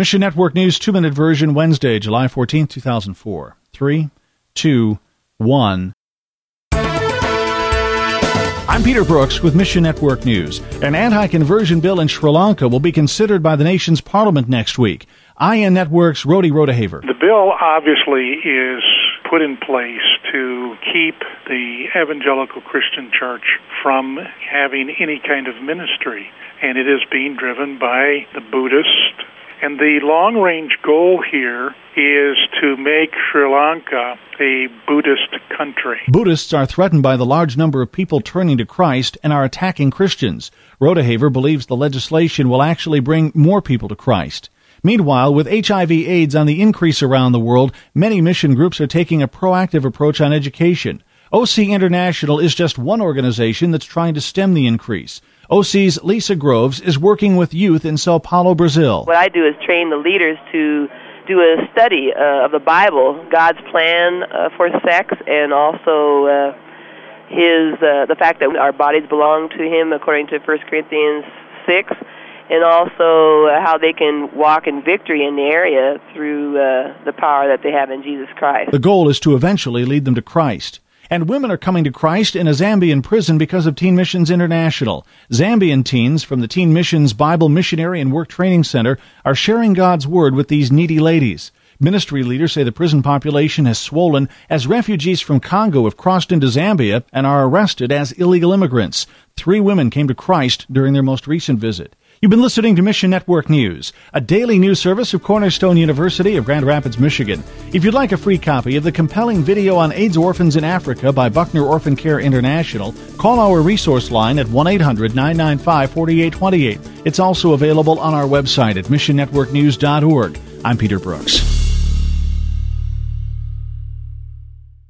Mission Network News 2-minute version, Wednesday, July 14, 2004. 3, 2, 1. I'm Peter Brooks with Mission Network News. An anti-conversion bill in Sri Lanka will be considered by the nation's parliament next week. IN Network's Rody Rodehaver. The bill obviously is put in place to keep the evangelical Christian church from having any kind of ministry, and it is being driven by the Buddhists. And the long-range goal here is to make Sri Lanka a Buddhist country. Buddhists are threatened by the large number of people turning to Christ and are attacking Christians. Rodehaver believes the legislation will actually bring more people to Christ. Meanwhile, with HIV/AIDS on the increase around the world, many mission groups are taking a proactive approach on education. OC International is just one organization that's trying to stem the increase. OC's Lisa Groves is working with youth in Sao Paulo, Brazil. What I do is train the leaders to do a study of the Bible, God's plan for sex, and also the fact that our bodies belong to Him according to 1 Corinthians 6, and also how they can walk in victory in the area through the power that they have in Jesus Christ. The goal is to eventually lead them to Christ. And women are coming to Christ in a Zambian prison because of Teen Missions International. Zambian teens from the Teen Missions Bible Missionary and Work Training Center are sharing God's Word with these needy ladies. Ministry leaders say the prison population has swollen as refugees from Congo have crossed into Zambia and are arrested as illegal immigrants. 3 women came to Christ during their most recent visit. You've been listening to Mission Network News, a daily news service of Cornerstone University of Grand Rapids, Michigan. If you'd like a free copy of the compelling video on AIDS orphans in Africa by Buckner Orphan Care International, call our resource line at 1-800-995-4828. It's also available on our website at missionnetworknews.org. I'm Peter Brooks.